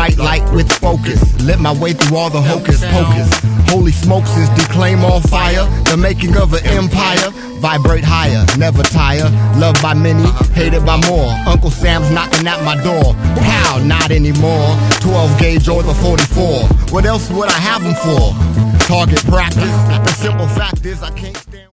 bright light with focus. Lit my way through all the hocus pocus. Holy smokes is declaim on fire. The making of an empire. Vibrate higher, never tire. Loved by many, hated by more. Uncle Sam's knocking at my door. Pow, not anymore. 12 gauge or the 44. What else would I have them for? Target practice. The simple fact is I can't